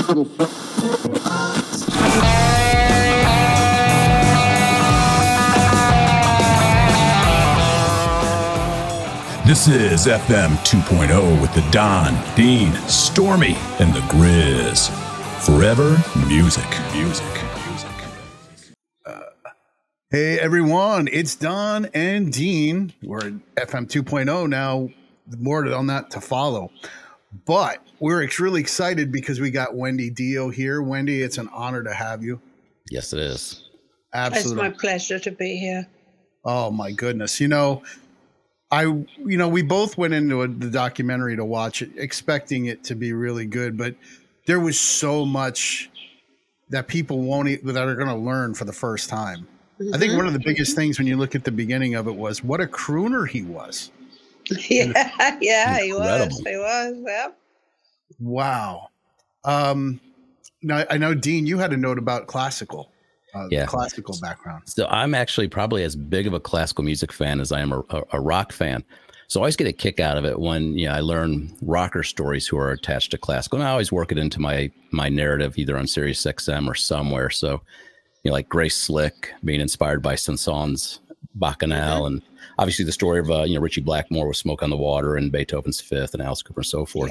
This is FM 2.0 with the Don, Dean, Stormy, and the Grizz. Forever music. Hey everyone, it's Don and Dean. We're at FM 2.0 now. More on that to follow. But we're really excited because we got Wendy Dio here. Wendy, it's an honor to have you. Yes, it is. Absolutely. It's my pleasure to be here. Oh my goodness. We both went into the documentary to watch it, expecting it to be really good, but there was so much that people that are going to learn for the first time. Mm-hmm. I think one of the biggest things when you look at the beginning of it was what a crooner he was. Yeah, he was. Yeah. Wow. Now I know, Dean, you had a note about classical background. So I'm actually probably as big of a classical music fan as I am a rock fan. So I always get a kick out of it when I learn rocker stories who are attached to classical. And I always work it into my narrative, either on Sirius XM or somewhere. So, like Grace Slick being inspired by Saint-Saëns Bacchanal, and obviously the story of Ritchie Blackmore with Smoke on the Water and Beethoven's Fifth and Alice Cooper and so forth.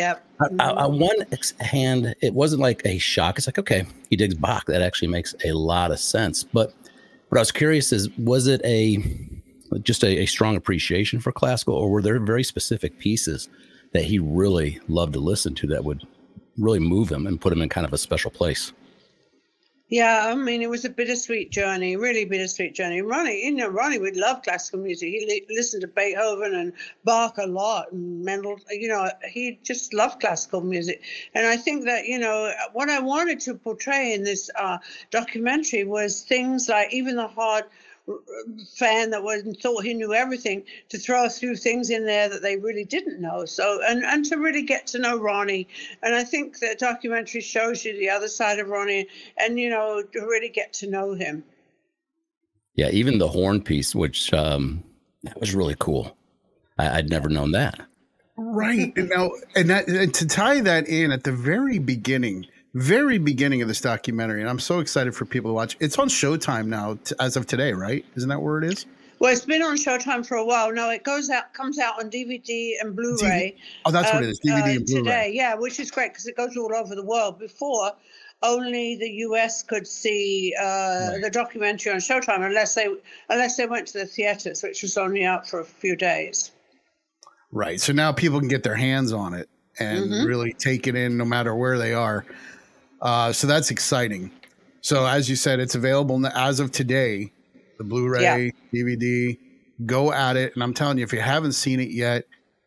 On one hand, it wasn't like a shock. It's like, okay, he digs Bach. That actually makes a lot of sense. But what I was curious is, was it just a strong appreciation for classical, or were there very specific pieces that he really loved to listen to that would really move him and put him in kind of a special place? Yeah, I mean, it was a bittersweet journey, really bittersweet journey. Ronnie would love classical music. He listened to Beethoven and Bach a lot, and Mendel. He just loved classical music. And I think that, what I wanted to portray in this documentary was things like even the hard fan that thought he knew everything, to throw a few things in there that they really didn't know. So and to really get to know Ronnie. And I think the documentary shows you the other side of Ronnie, and to really get to know him. Yeah, even the horn piece, which that was really cool. I'd never known that. Right. And to tie that in at the very beginning of this documentary, and I'm so excited for people to watch. It's on Showtime now as of today, right? Isn't that where it is? Well, it's been on Showtime for a while. No, it comes out on DVD and Blu-ray. Oh, that's what it is, DVD and Blu-ray. Today, yeah, which is great because it goes all over the world. Before, only the US could see the documentary on Showtime unless they went to the theaters, which was only out for a few days. Right. So now people can get their hands on it and really take it in no matter where they are. So that's exciting. So as you said, it's available as of today, the Blu-ray, DVD, go at it. And I'm telling you, if you haven't seen it yet,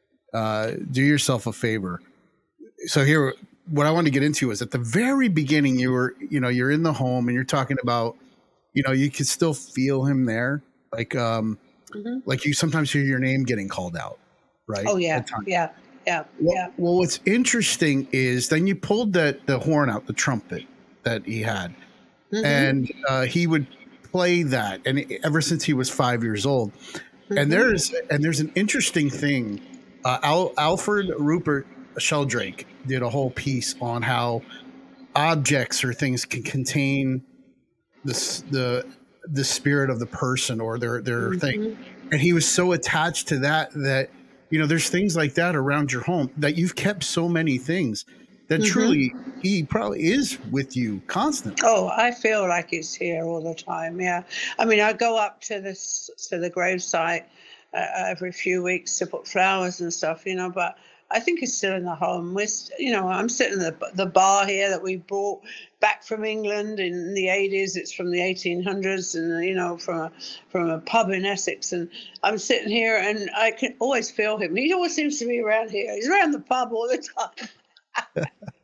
do yourself a favor. So here, what I want to get into is at the very beginning, you're in the home and you're talking about, you could still feel him there. Like you sometimes hear your name getting called out, right? Oh yeah. Yeah. Well, what's interesting is then you pulled the horn out, the trumpet that he had, and he would play that, and ever since he was 5 years old. And there's an interesting thing. Alfred Rupert Sheldrake did a whole piece on how objects or things can contain the spirit of the person or their thing, and he was so attached to that there's things like that around your home that you've kept so many things that truly he probably is with you constantly. Oh, I feel like he's here all the time. Yeah. I mean, I go up to the gravesite every few weeks to put flowers and stuff, but I think he's still in the home. I'm sitting in the bar here that we brought back from England in the 80s. It's from the 1800s, and from a pub in Essex. And I'm sitting here, and I can always feel him. He always seems to be around here. He's around the pub all the time.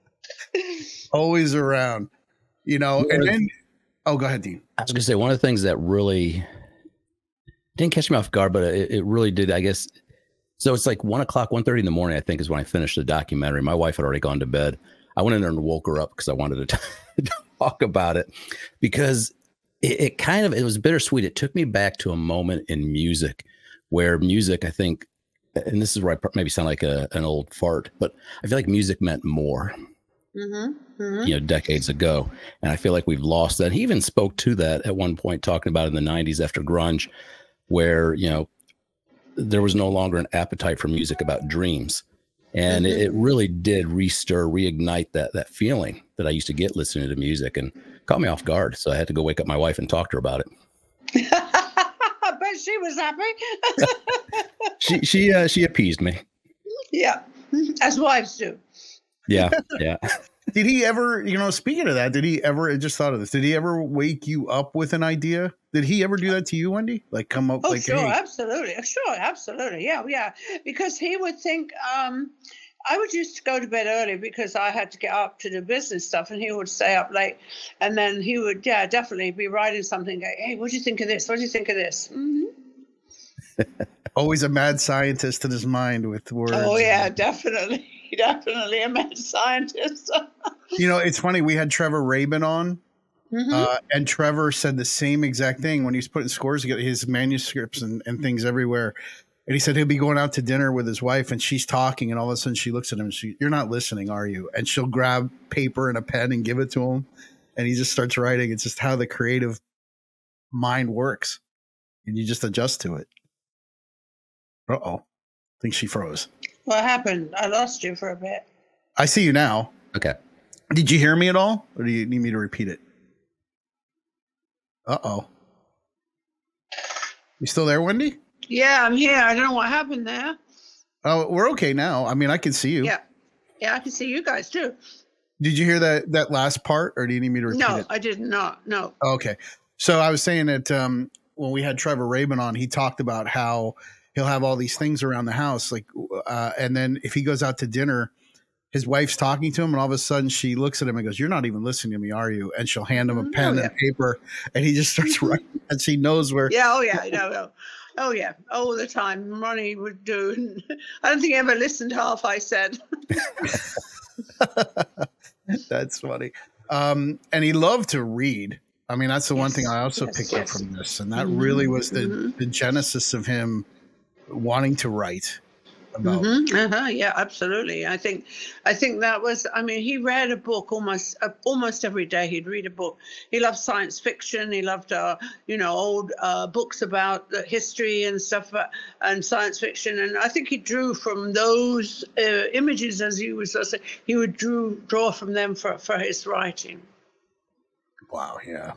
Always around, And then, go ahead, Dean. I was going to say one of the things that really didn't catch me off guard, but it really did, I guess. So it's like 1:30 in the morning, I think, is when I finished the documentary. My wife had already gone to bed. I went in there and woke her up because I wanted to talk about it, because it was bittersweet. It took me back to a moment in music where music, I think, and this is where I maybe sound like an old fart, but I feel like music meant more. decades ago. And I feel like we've lost that. He even spoke to that at one point, talking about in the 90s after grunge, where, there was no longer an appetite for music about dreams. And it really did reignite that feeling that I used to get listening to music, and caught me off guard. So I had to go wake up my wife and talk to her about it. I bet she was happy. She appeased me. Yeah, as wives do. Yeah. Did he ever, speaking of that, I just thought of this, did he ever wake you up with an idea? Did he ever do that to you, Wendy? Like come up like, sure, hey. Absolutely. Sure, absolutely. Yeah. Because he would think, I would used to go to bed early because I had to get up to do business stuff, and he would stay up late. And then he would, definitely be writing something. Go, hey, what do you think of this? What do you think of this? Mm-hmm. Always a mad scientist in his mind with words. Oh, yeah, definitely. Definitely a mad scientist. It's funny. We had Trevor Rabin on, and Trevor said the same exact thing when he was putting scores together, his manuscripts and things everywhere. And he said he'll be going out to dinner with his wife, and she's talking, and all of a sudden she looks at him and you're not listening, are you? And she'll grab paper and a pen and give it to him, and he just starts writing. It's just how the creative mind works, and you just adjust to it. Uh-oh. I think she froze. What happened? I lost you for a bit. I see you now. Okay. Did you hear me at all? Or do you need me to repeat it? Uh-oh. You still there, Wendy? Yeah, I'm here. I don't know what happened there. Oh, we're okay now. I mean, I can see you. Yeah. Yeah, I can see you guys too. Did you hear that last part, or do you need me to repeat it? No, I did not. No. Okay. So I was saying that when we had Trevor Rabin on, he talked about how he'll have all these things around the house, and then if he goes out to dinner, his wife's talking to him, and all of a sudden she looks at him and goes, "You're not even listening to me, are you?" And she'll hand him a pen and paper, and he just starts writing, and she knows where. Yeah. Oh yeah. No. Oh yeah. All the time. Ronnie would do. I don't think he ever listened to half I said. That's funny. And he loved to read. I mean, that's the one thing I also picked up from this, and that really was the genesis of him wanting to write about. Yeah, absolutely. I think that was. I mean, he read a book almost every day. He'd read a book. He loved science fiction. He loved old books about the history and stuff and science fiction. And I think he drew from those images, as he was saying. He would draw from them for his writing. Wow. Yeah.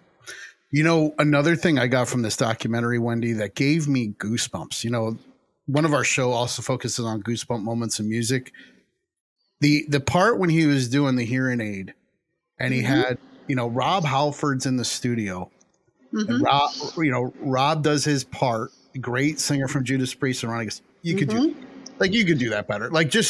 Another thing I got from this documentary, Wendy, that gave me goosebumps. One of our show also focuses on goosebump moments in music. The part when he was doing the hearing aid, and he had, Rob Halford's in the studio, and Rob does his part. Great singer from Judas Priest, and Ronnie goes, "You could do, you could do that better."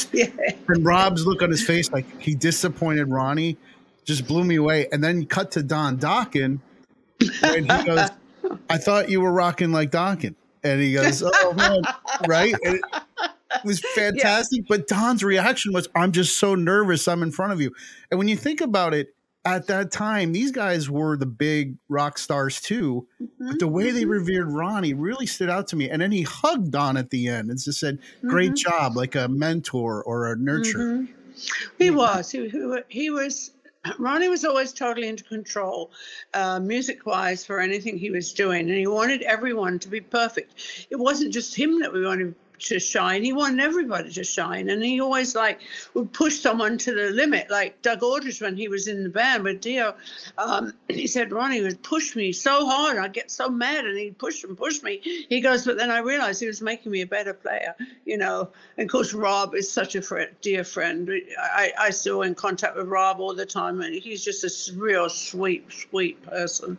And Rob's look on his face, like he disappointed Ronnie, just blew me away. And then cut to Don Dokken, and he goes, "I thought you were rocking like Dokken." And he goes, "Oh man," right? And it was fantastic. Yeah. But Don's reaction was, "I'm just so nervous. I'm in front of you." And when you think about it, at that time, these guys were the big rock stars too. But the way they revered Ronnie really stood out to me. And then he hugged Don at the end and just said, "Great job," like a mentor or a nurturer. He was. He was. Ronnie was always totally into control, music-wise, for anything he was doing, and he wanted everyone to be perfect. It wasn't just him that we wanted to shine. He wanted everybody to shine, and he always would push someone to the limit. Like Doug Aldrich, when he was in the band with Dio, he said Ronnie would push me so hard, I'd get so mad, and he'd push me. He goes, but then I realized he was making me a better player, And of course, Rob is such a dear friend. I still in contact with Rob all the time, and he's just a real sweet person.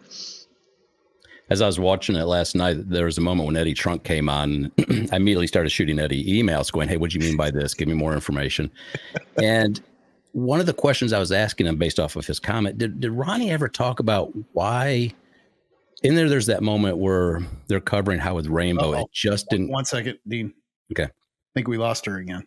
As I was watching it last night, there was a moment when Eddie Trunk came on. I immediately started shooting Eddie emails going, "Hey, what do you mean by this? Give me more information." And one of the questions I was asking him based off of his comment, did Ronnie ever talk about why in there's that moment where they're covering How with Rainbow, it just didn't. 1 second, Dean. Okay. I think we lost her again.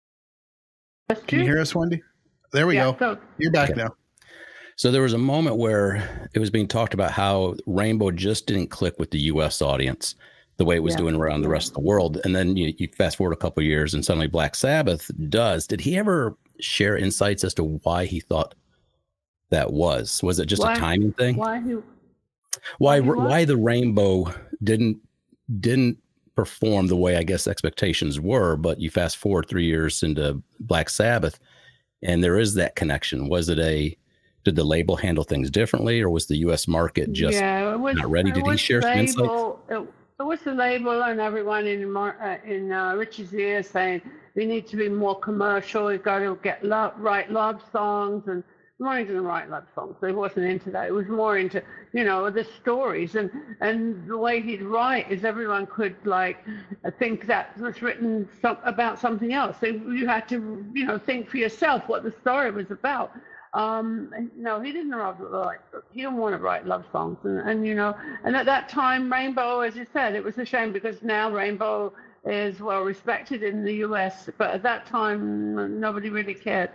Can you hear us, Wendy? There we go. You're back now. So there was a moment where it was being talked about how Rainbow just didn't click with the U.S. audience the way it was doing around the rest of the world. And then you fast forward a couple of years and suddenly Black Sabbath does. Did he ever share insights as to why he thought that was? Was it just a timing thing? Why the Rainbow didn't perform the way I guess expectations were, but you fast forward 3 years into Black Sabbath and there is that connection. Did the label handle things differently, or was the U.S. market just not ready? Did he share some insights? It was the label and everyone in Richie's ear saying, we need to be more commercial, we've got to write love songs, and Ronnie didn't write love songs, so he wasn't into that. It was more into, the stories, and the way he'd write is everyone could think that was written about something else. So you had to, think for yourself what the story was about. No, he didn't he didn't want to write love songs, and at that time, Rainbow, as you said, it was a shame because now Rainbow is well respected in the U.S., but at that time, nobody really cared.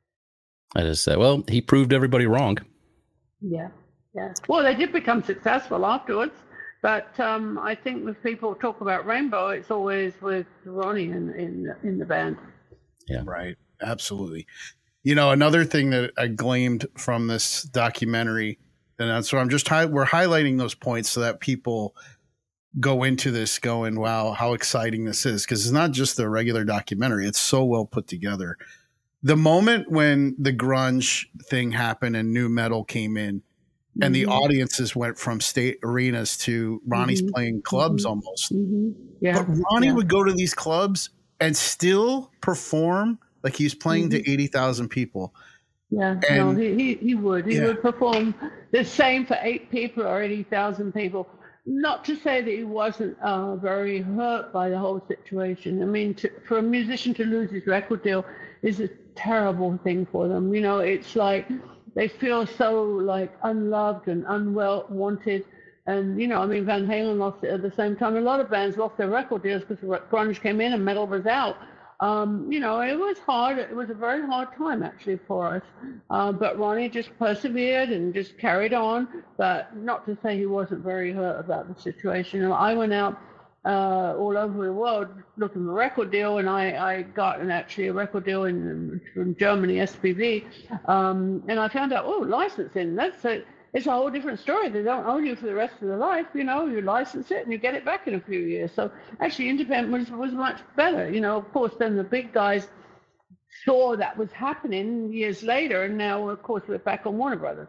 I just said, well, he proved everybody wrong. Yeah. Well, they did become successful afterwards, but I think when people talk about Rainbow, it's always with Ronnie in the band. Yeah, right. Absolutely. Another thing that I gleaned from this documentary, and that's what we're highlighting those points so that people go into this going, wow, how exciting this is. Because it's not just a regular documentary. It's so well put together. The moment when the grunge thing happened and new metal came in and the audiences went from state arenas to Ronnie's playing clubs almost. Yeah. But Ronnie would go to these clubs and still perform like he's playing to 80,000 people. Yeah, and, no, he would. He would perform the same for 8 people or 80,000 people. Not to say that he wasn't very hurt by the whole situation. I mean, for a musician to lose his record deal is a terrible thing for them. It's like they feel so unloved and unwanted. And, Van Halen lost it at the same time. A lot of bands lost their record deals because grunge came in and metal was out. It was hard. It was a very hard time actually for us. But Ronnie just persevered and just carried on. But not to say he wasn't very hurt about the situation. I went out all over the world looking for a record deal, and I got a record deal from Germany, SPV. And I found out, licensing, it's a whole different story. They don't own you for the rest of their life. You license it and you get it back in a few years. So actually independent was much better. Of course, then the big guys saw that was happening years later. And now, of course, we're back on Warner Brothers.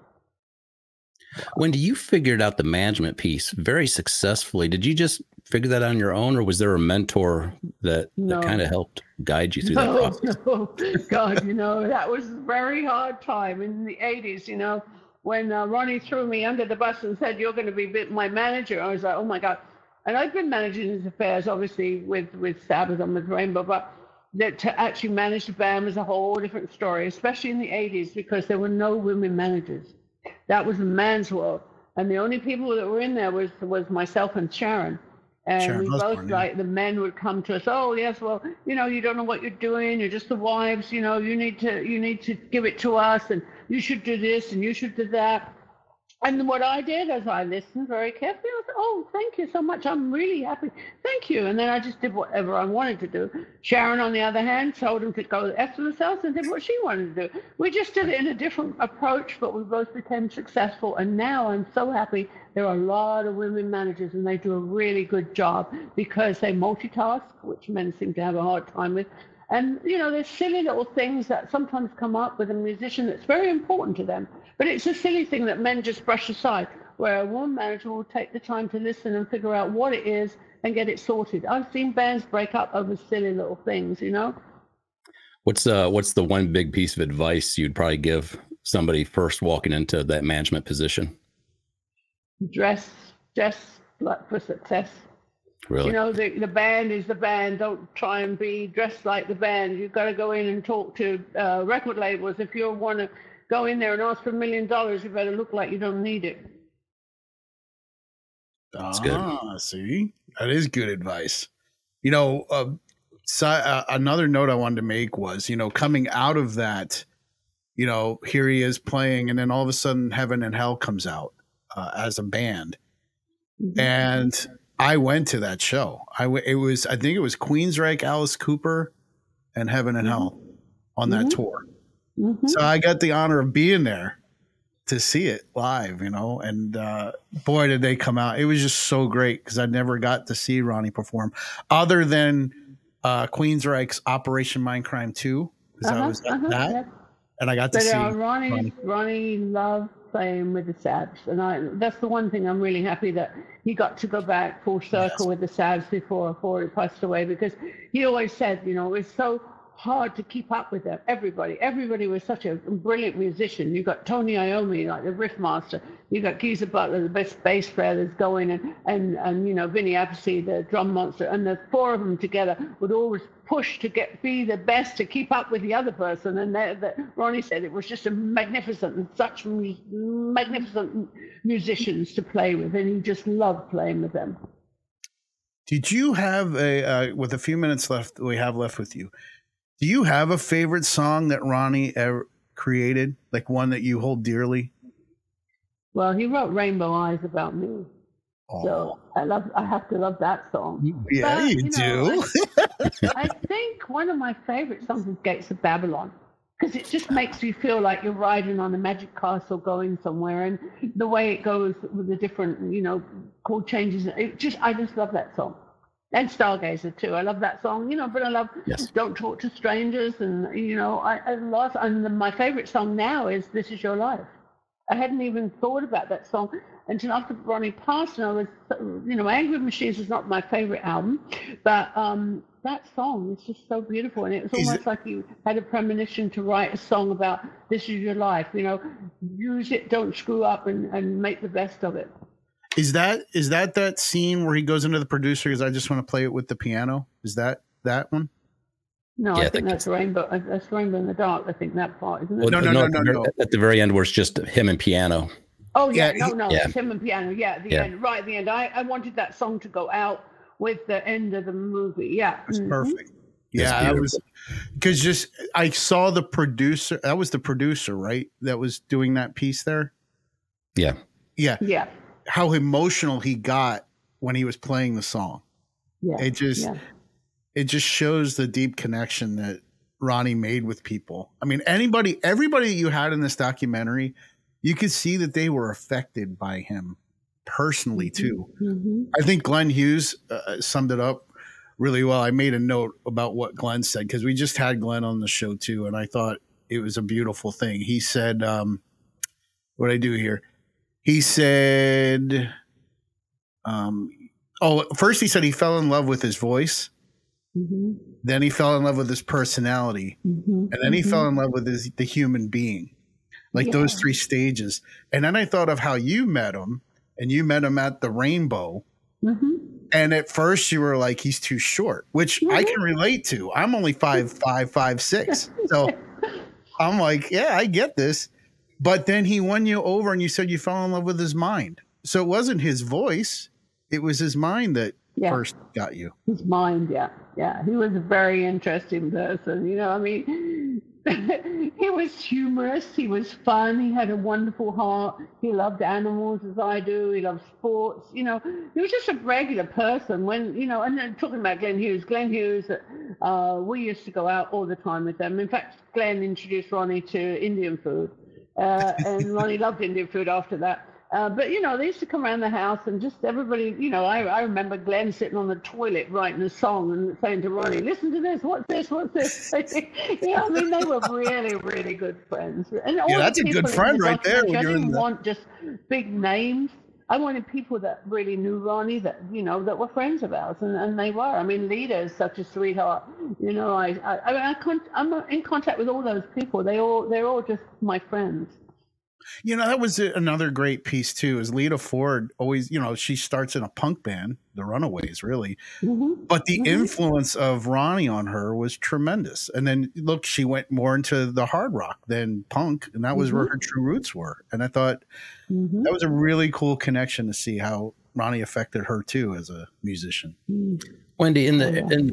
When you figured out the management piece very successfully, did you just figure that out on your own, or was there a mentor that kind of helped guide you through that process? No, God, that was a very hard time in the 80s, when Ronnie threw me under the bus and said, you're going to be my manager. I was like, oh my God. And I've been managing his affairs, obviously, with Sabbath and with Rainbow, but to actually manage the band was a whole different story, especially in the 80s, because there were no women managers. That was a man's world. And the only people that were in there was myself and Sharon. And we both, the men would come to us, oh, yes, well, you don't know what you're doing. You're just the wives, you need to give it to us, and you should do this and you should do that. And what I did is I listened very carefully. I said, oh, thank you so much. I'm really happy. Thank you. And then I just did whatever I wanted to do. Sharon, on the other hand, told him to go after themselves and did what she wanted to do. We just did it in a different approach, but we both became successful. And now I'm so happy. There are a lot of women managers, and they do a really good job because they multitask, which men seem to have a hard time with. And, there's silly little things that sometimes come up with a musician that's very important to them. But it's a silly thing that men just brush aside, where a woman manager will take the time to listen and figure out what it is and get it sorted. I've seen bands break up over silly little things, What's the one big piece of advice you'd probably give somebody first walking into that management position? Dress for success. Really? The band is the band. Don't try and be dressed like the band. You've got to go in and talk to record labels. If you want to go in there and ask for $1 million, you better look like you don't need it. That's good. See, that is good advice. Another note I wanted to make was, coming out of that, here he is playing, and then all of a sudden Heaven and Hell comes out as a band. Mm-hmm. And I went to that show. I think it was Queensryche, Alice Cooper, and Heaven and Hell on that tour. Mm-hmm. So I got the honor of being there to see it live, and boy, did they come out. It was just so great because I never got to see Ronnie perform other than Queensryche's Operation Mindcrime 2, because I was at that. Yeah. And I got to But see Ronnie loved playing with the Sabs, and that's the one thing I'm really happy that he got to go back full circle with the Sabs before he passed away, because he always said, it was so hard to keep up with them. Everybody was such a brilliant musician. You got Tony Iommi, like the riff master. You got Geezer Butler, the best bass player that's going, and Vinny Appice, the drum monster, and the four of them together would always push to be the best to keep up with the other person. And Ronnie said it was just such magnificent musicians to play with, and he just loved playing with them. Did you have with a few minutes left we have left with you, do you have a favorite song that Ronnie ever created, like one that you hold dearly? Well, he wrote Rainbow Eyes about me. Oh. So I have to love that song. Yeah, but, you do. I think one of my favorite songs is Gates of Babylon, because it just makes you feel like you're riding on a magic castle going somewhere, and the way it goes with the different, chord changes. I just love that song. And Stargazer too. I love that song, but I love Don't Talk to Strangers. And, and my favorite song now is This Is Your Life. I hadn't even thought about that song until after Ronnie passed. And I was, Angry Machines is not my favorite album, but that song is just so beautiful. And it was almost like you had a premonition to write a song about this is your life, use it, don't screw up, and make the best of it. Is that scene where he goes into the producer because I just want to play it with the piano? Is that one? No, yeah, I think that's Rainbow. That's Rainbow in the Dark. I think that part, isn't it? No. At the very end, where it's just him and piano. Oh yeah, it's him and piano. Yeah, at the end, right at the end. I wanted that song to go out with the end of the movie. Yeah, that's perfect. Yeah, that was because I saw the producer. That was the producer, right? That was doing that piece there. Yeah. How emotional he got when he was playing the song. Yeah. It just shows the deep connection that Ronnie made with people. I mean, everybody you had in this documentary, you could see that they were affected by him personally too. Mm-hmm. I think Glenn Hughes summed it up really well. I made a note about what Glenn said because we just had Glenn on the show too, and I thought it was a beautiful thing. He said, what I do here? He said, first he said he fell in love with his voice. Mm-hmm. Then he fell in love with his personality. Mm-hmm. And then he fell in love with the human being, like those three stages. And then I thought of how you met him, and you met him at the Rainbow. Mm-hmm. And at first you were like, he's too short, which I can relate to. I'm only 5'5", 5'6". So I'm like, yeah, I get this. But then he won you over and you said you fell in love with his mind. So it wasn't his voice. It was his mind that first got you. His mind, yeah. He was a very interesting person. He was humorous. He was fun. He had a wonderful heart. He loved animals as I do. He loved sports. He was just a regular person. And then talking about Glenn Hughes, we used to go out all the time with them. In fact, Glenn introduced Ronnie to Indian food. And Ronnie loved Indian food after that. But, they used to come around the house and just everybody, I remember Glenn sitting on the toilet writing a song and saying to Ronnie, listen to this, what's this? They were really, really good friends. And that's a good friend right there. I didn't want just big names. I wanted people that really knew Ronnie, that were friends of ours, and they were. I mean, Lita is such a sweetheart. I'm in contact with all those people. They're all just my friends. That was another great piece too. Is Lita Ford always? She starts in a punk band, the Runaways, really, but the influence of Ronnie on her was tremendous. And then look, she went more into the hard rock than punk, and that was where her true roots were. And I thought that was a really cool connection to see how Ronnie affected her too as a musician. Wendy, in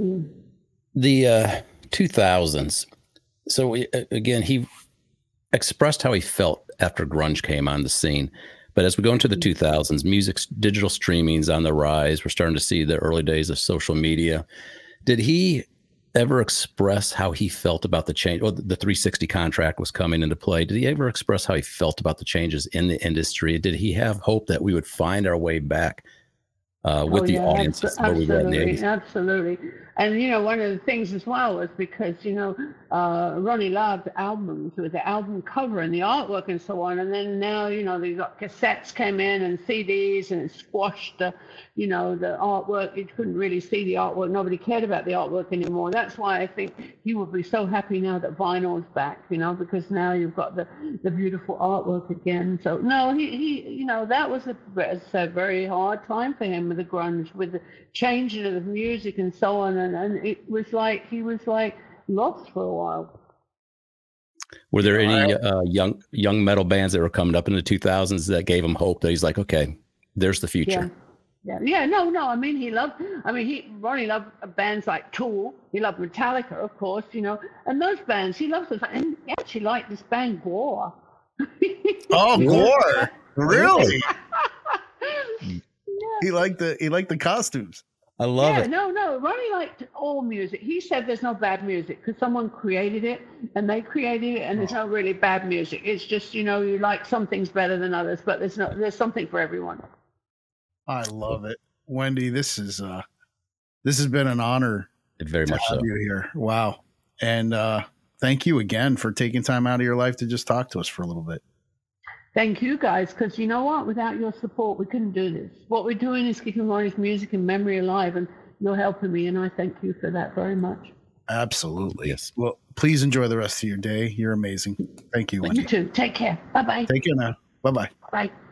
the 2000s, so again, he expressed how he felt after grunge came on the scene. But as we go into the 2000s, digital streaming's on the rise. We're starting to see the early days of social media. Did he ever express how he felt about the change? Well, the 360 contract was coming into play. Did he ever express how he felt about the changes in the industry? Did he have hope that we would find our way back with the audiences where we were in the 80s? Absolutely. And, you know, one of the things as well was because, you know, Ronnie loved albums with the album cover and the artwork and so on. And then now, you know, these cassettes came in and CDs and it squashed the, you know, the artwork. You couldn't really see the artwork. Nobody cared about the artwork anymore. That's why I think he would be so happy now that vinyl is back, you know, because now you've got the beautiful artwork again. So, no, he you know, that was a very hard time for him with the grunge, with the changing of the music and so on. And it was like he was like lost for a while. Were there any young metal bands that were coming up in the 2000s that gave him hope that he's like, okay, there's the future? Yeah. No. I mean, Ronnie loved bands like Tool. He loved Metallica, of course, you know, and those bands he loves those. And he actually liked this band Gore. Oh, Gore! Really? He liked the costumes. I love it. No. Ronnie liked all music. He said there's no bad music because someone created it and they created it, and there's no really bad music. It's just, you know, you like some things better than others, but there's something for everyone. I love it, Wendy. This has been an honor. Very much so. You here. Wow. And thank you again for taking time out of your life to just talk to us for a little bit. Thank you guys, because you know what? Without your support, we couldn't do this. What we're doing is keeping Ronnie's music and memory alive, and you're helping me, and I thank you for that very much. Absolutely. Yes. Well, please enjoy the rest of your day. You're amazing. Thank you, Wendy. You too. Take care. Bye-bye. Take care now. Bye-bye. Bye.